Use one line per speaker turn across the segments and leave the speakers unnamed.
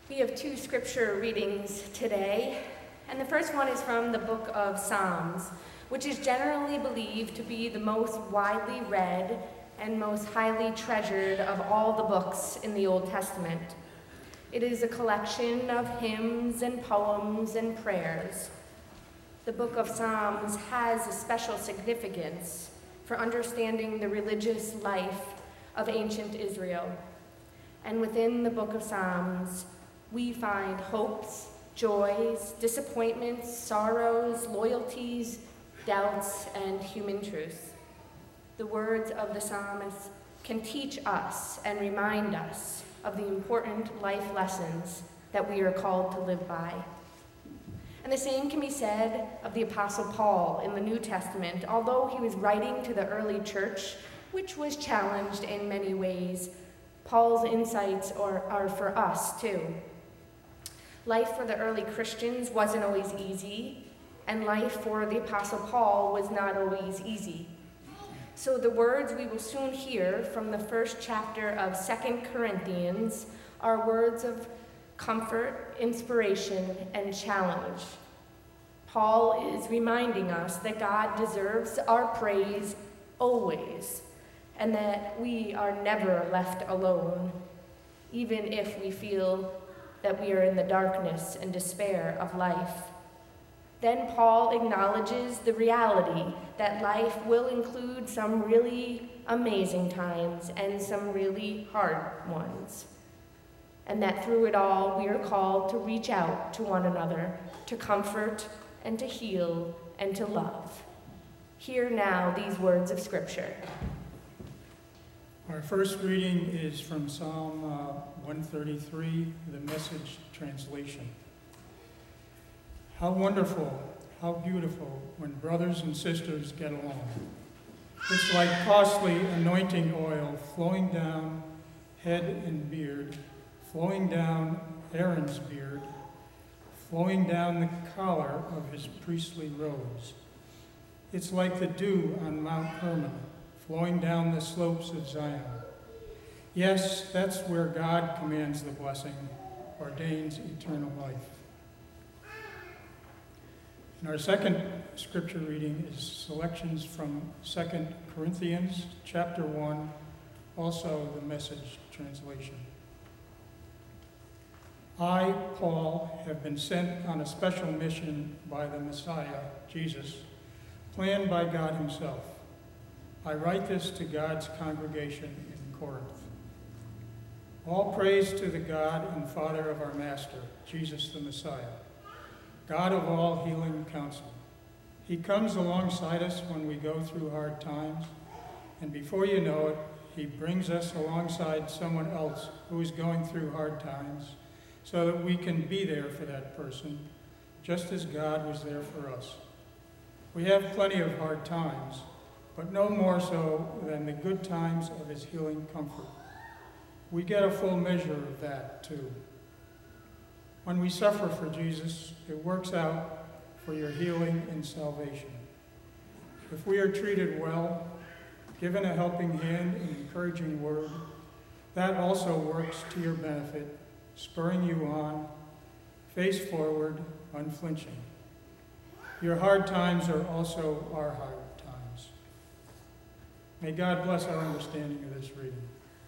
We have two scripture readings today, and the first one is from the book of Psalms, which is generally believed to be the most widely read and most highly treasured of all the books in the Old Testament. It is a collection of hymns and poems and prayers. The book of Psalms has a special significance for understanding the religious life of ancient Israel. And within the book of Psalms, we find hopes, joys, disappointments, sorrows, loyalties, doubts, and human truths. The words of the psalmist can teach us and remind us of the important life lessons that we are called to live by. And the same can be said of the Apostle Paul in the New Testament. Although he was writing to the early church, which was challenged in many ways, Paul's insights are for us too. Life for the early Christians wasn't always easy, and life for the Apostle Paul was not always easy. So the words we will soon hear from the first chapter of 2 Corinthians are words of comfort, inspiration, and challenge. Paul is reminding us that God deserves our praise always, and that we are never left alone, even if we feel that we are in the darkness and despair of life. Then Paul acknowledges the reality that life will include some really amazing times and some really hard ones, and that through it all we are called to reach out to one another, to comfort and to heal and to love. Hear now these words of Scripture.
Our first reading is from Psalm 133, the Message translation. How wonderful, how beautiful when brothers and sisters get along. It's like costly anointing oil flowing down head and beard, flowing down Aaron's beard, flowing down the collar of his priestly robes. It's like the dew on Mount Hermon, flowing down the slopes of Zion. Yes, that's where God commands the blessing, ordains eternal life. And our second scripture reading is selections from 2 Corinthians chapter 1, also the Message translation. I, Paul, have been sent on a special mission by the Messiah, Jesus, planned by God himself. I write this to God's congregation in Corinth. All praise to the God and Father of our Master, Jesus the Messiah, God of all healing counsel. He comes alongside us when we go through hard times, and before you know it, he brings us alongside someone else who is going through hard times so that we can be there for that person, just as God was there for us. We have plenty of hard times, but no more so than the good times of his healing comfort. We get a full measure of that, too. When we suffer for Jesus, it works out for your healing and salvation. If we are treated well, given a helping hand and encouraging word, that also works to your benefit, spurring you on, face forward, unflinching. Your hard times are also our hard times. May God bless our understanding of this reading.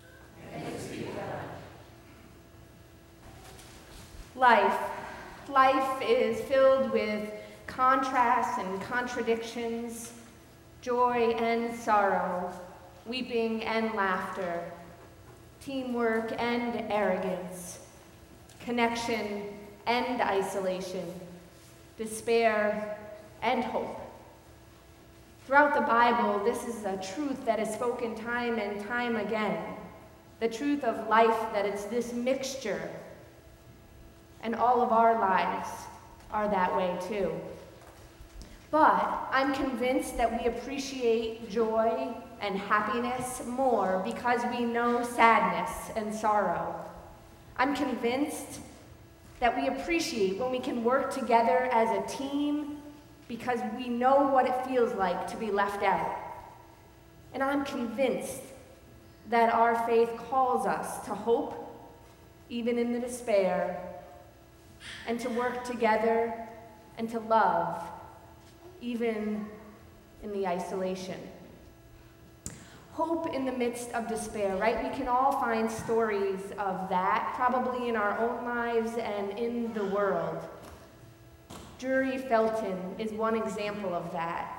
Life is filled with contrasts and contradictions, joy and sorrow, weeping and laughter, teamwork and arrogance, connection and isolation, despair and hope. Throughout the Bible, this is a truth that is spoken time and time again. The truth of life, that it's this mixture. And all of our lives are that way too. But I'm convinced that we appreciate joy and happiness more because we know sadness and sorrow. I'm convinced that we appreciate when we can work together as a team because we know what it feels like to be left out. And I'm convinced that our faith calls us to hope even in the despair, and to work together and to love, even in the isolation. Hope in the midst of despair, right? We can all find stories of that, probably in our own lives and in the world. Drury Felton is one example of that.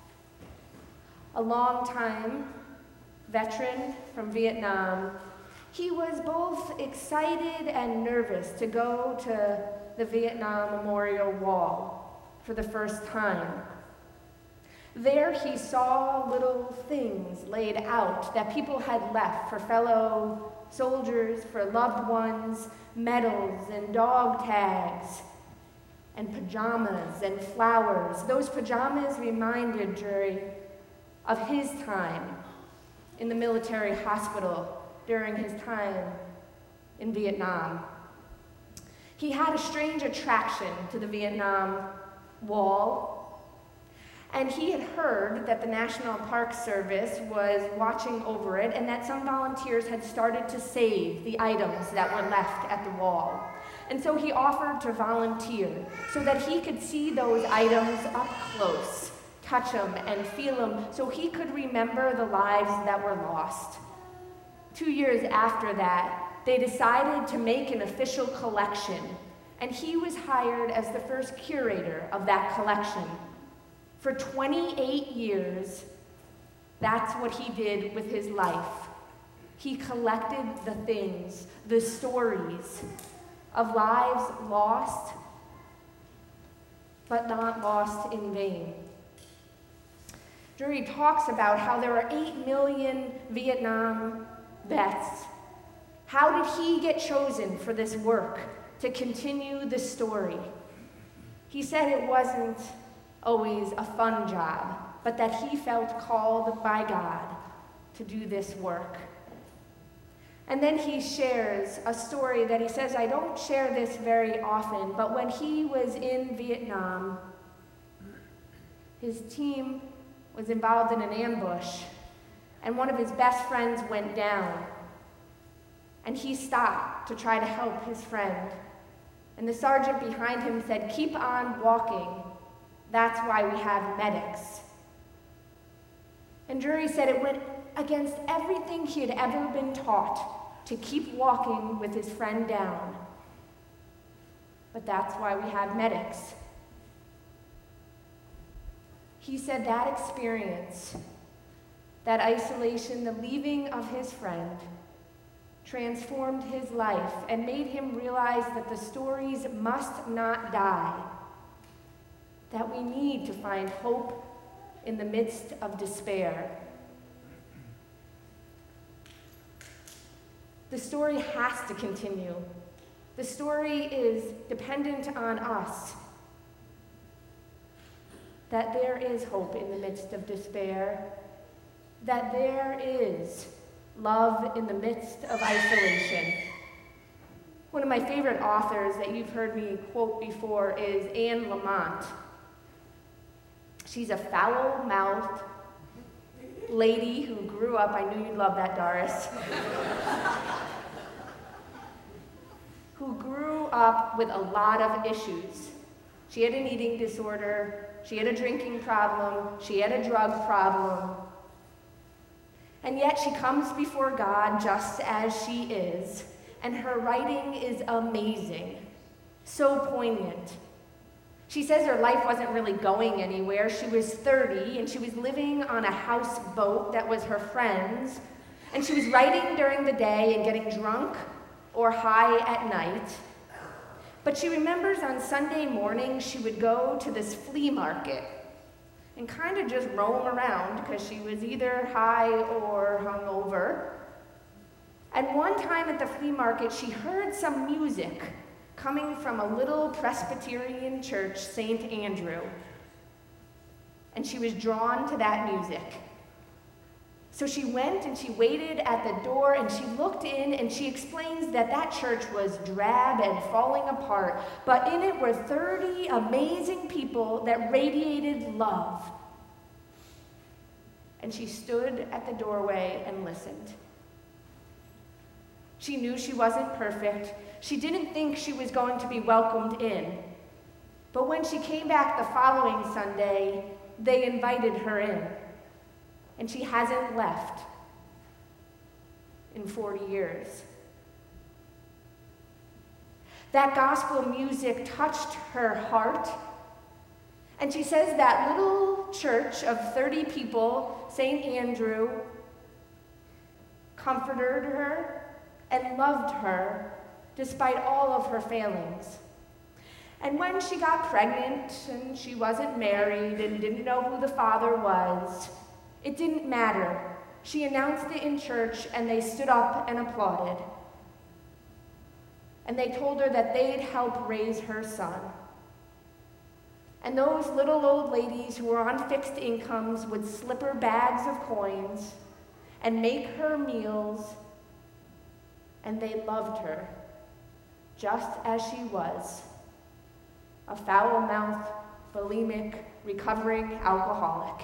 A long-time veteran from Vietnam, he was both excited and nervous to go to the Vietnam Memorial Wall for the first time. There he saw little things laid out that people had left for fellow soldiers, for loved ones, medals and dog tags, and pajamas and flowers. Those pajamas reminded Drury of his time in the military hospital during his time in Vietnam. He had a strange attraction to the Vietnam Wall, and he had heard that the National Park Service was watching over it and that some volunteers had started to save the items that were left at the wall. And so he offered to volunteer so that he could see those items up close, touch them and feel them, so he could remember the lives that were lost. 2 years after that, they decided to make an official collection, and he was hired as the first curator of that collection. For 28 years, that's what he did with his life. He collected the things, the stories of lives lost, but not lost in vain. Drury talks about how there are 8 million Vietnam vets. How did he get chosen for this work, to continue the story? He said it wasn't always a fun job, but that he felt called by God to do this work. And then he shares a story that he says, I don't share this very often, but when he was in Vietnam, his team was involved in an ambush, and one of his best friends went down. And he stopped to try to help his friend. And the sergeant behind him said, keep on walking. That's why we have medics. And Drury said it went against everything he had ever been taught to keep walking with his friend down. But that's why we have medics. He said that experience, that isolation, the leaving of his friend, transformed his life and made him realize that the stories must not die, that we need to find hope in the midst of despair. The story has to continue. The story is dependent on us, that there is hope in the midst of despair, that there is love in the midst of isolation. One of my favorite authors that you've heard me quote before is Anne Lamott. She's a foul-mouthed lady who grew up, I knew you'd love that, Doris, who grew up with a lot of issues. She had an eating disorder, she had a drinking problem, she had a drug problem, and yet she comes before God just as she is, and her writing is amazing, so poignant. She says her life wasn't really going anywhere. She was 30, and she was living on a houseboat that was her friend's, and she was writing during the day and getting drunk or high at night. But she remembers on Sunday morning she would go to this flea market and kind of just roam around because she was either high or hungover. And one time at the flea market, she heard some music coming from a little Presbyterian church, St. Andrew. And she was drawn to that music. So she went and she waited at the door and she looked in and she explains that that church was drab and falling apart, but in it were 30 amazing people that radiated love. And she stood at the doorway and listened. She knew she wasn't perfect. She didn't think she was going to be welcomed in. But when she came back the following Sunday, they invited her in. And she hasn't left in 40 years. That gospel music touched her heart. And she says that little church of 30 people, St. Andrew, comforted her and loved her despite all of her failings. And when she got pregnant and she wasn't married and didn't know who the father was, it didn't matter. She announced it in church and they stood up and applauded. And they told her that they'd help raise her son. And those little old ladies who were on fixed incomes would slip her bags of coins and make her meals, and they loved her just as she was, a foul-mouthed, bulimic, recovering alcoholic.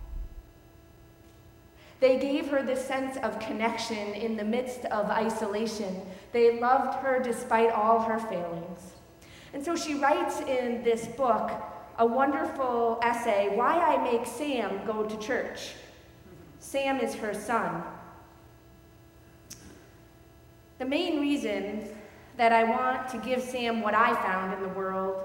They gave her this sense of connection in the midst of isolation. They loved her despite all her failings. And so she writes in this book a wonderful essay, Why I Make Sam Go to Church. Sam is her son. The main reason that I want to give Sam what I found in the world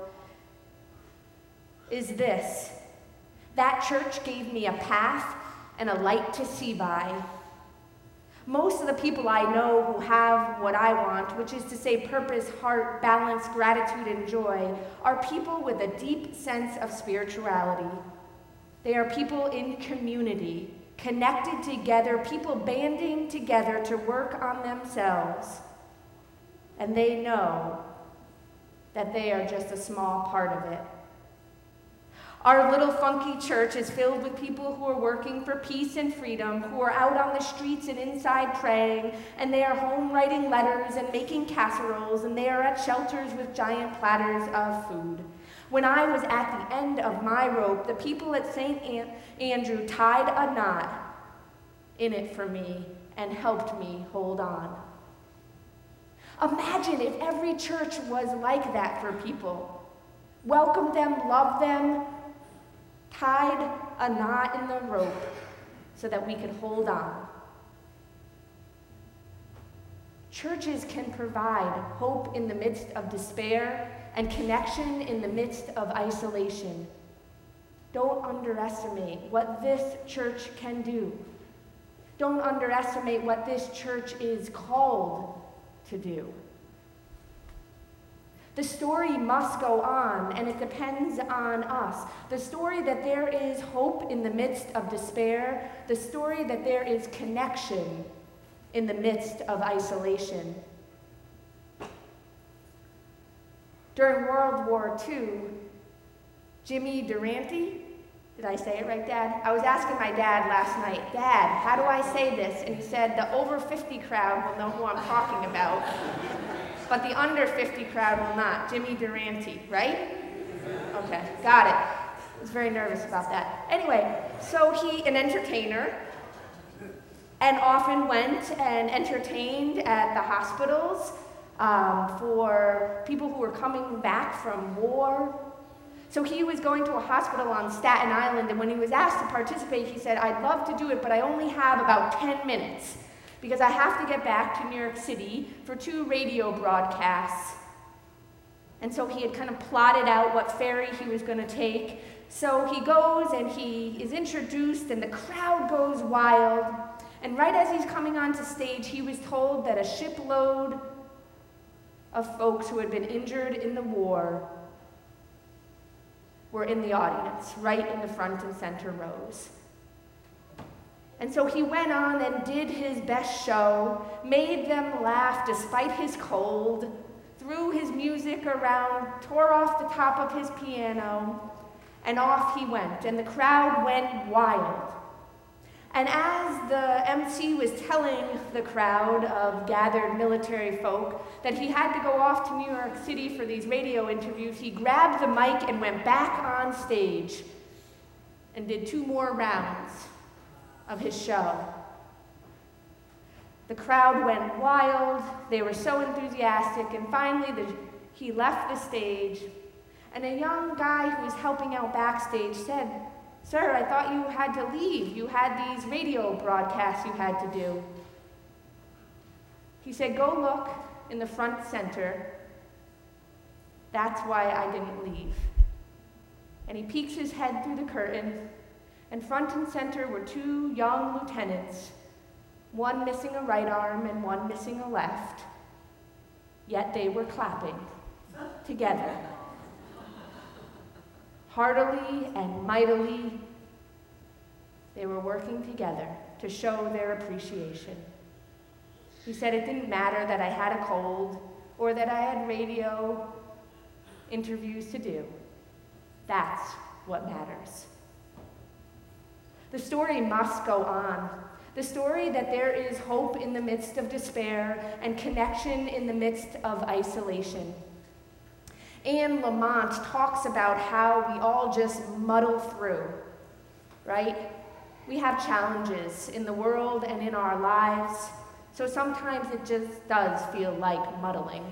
is this. That church gave me a path and a light to see by. Most of the people I know who have what I want, which is to say purpose, heart, balance, gratitude, and joy, are people with a deep sense of spirituality. They are people in community, connected together, people banding together to work on themselves. And they know that they are just a small part of it. Our little funky church is filled with people who are working for peace and freedom, who are out on the streets and inside praying, and they are home writing letters and making casseroles, and they are at shelters with giant platters of food. When I was at the end of my rope, the people at St. Andrew tied a knot in it for me and helped me hold on. Imagine if every church was like that for people. Welcomed them, loved them, tied a knot in the rope so that we could hold on. Churches can provide hope in the midst of despair and connection in the midst of isolation. Don't underestimate what this church can do. Don't underestimate what this church is called to do. The story must go on, and it depends on us. The story that there is hope in the midst of despair, the story that there is connection in the midst of isolation. During World War II, Jimmy Durante, did I say it right, Dad? I was asking my dad last night, Dad, how do I say this? And he said, the over 50 crowd will know who I'm talking about. But the under 50 crowd will not. Jimmy Durante, right? Okay, got it. I was very nervous about that. Anyway, so he, an entertainer, and often went and entertained at the hospitals for people who were coming back from war. So he was going to a hospital on Staten Island, and when he was asked to participate, he said, I'd love to do it, but I only have about 10 minutes. Because I have to get back to New York City for 2 radio broadcasts. And so he had kind of plotted out what ferry he was going to take. So he goes and he is introduced and the crowd goes wild. And right as he's coming onto stage, he was told that a shipload of folks who had been injured in the war were in the audience, right in the front and center rows. And so he went on and did his best show, made them laugh despite his cold, threw his music around, tore off the top of his piano, and off he went, and the crowd went wild. And as the MC was telling the crowd of gathered military folk that he had to go off to New York City for these radio interviews, he grabbed the mic and went back on stage and did 2 more rounds of his show. The crowd went wild, they were so enthusiastic, and finally he left the stage, and a young guy who was helping out backstage said, "Sir, I thought you had to leave. You had these radio broadcasts you had to do." He said, "Go look in the front center. That's why I didn't leave." And he peeks his head through the curtain, and front and center were two young lieutenants, one missing a right arm and one missing a left, yet they were clapping together. Heartily and mightily, they were working together to show their appreciation. He said it didn't matter that I had a cold or that I had radio interviews to do. That's what matters. The story must go on. The story that there is hope in the midst of despair and connection in the midst of isolation. Anne Lamott talks about how we all just muddle through, right? We have challenges in the world and in our lives, so sometimes it just does feel like muddling.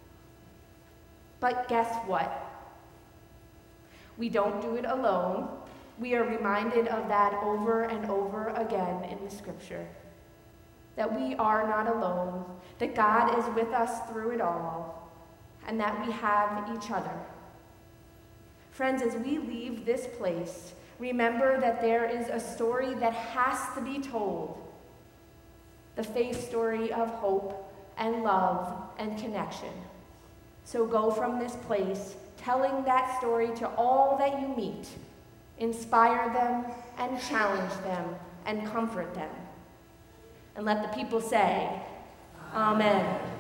But guess what? We don't do it alone. We are reminded of that over and over again in the scripture. That we are not alone, that God is with us through it all, and that we have each other. Friends, as we leave this place, remember that there is a story that has to be told. The faith story of hope and love and connection. So go from this place telling that story to all that you meet. Inspire them and challenge them and comfort them. And let the people say, Amen.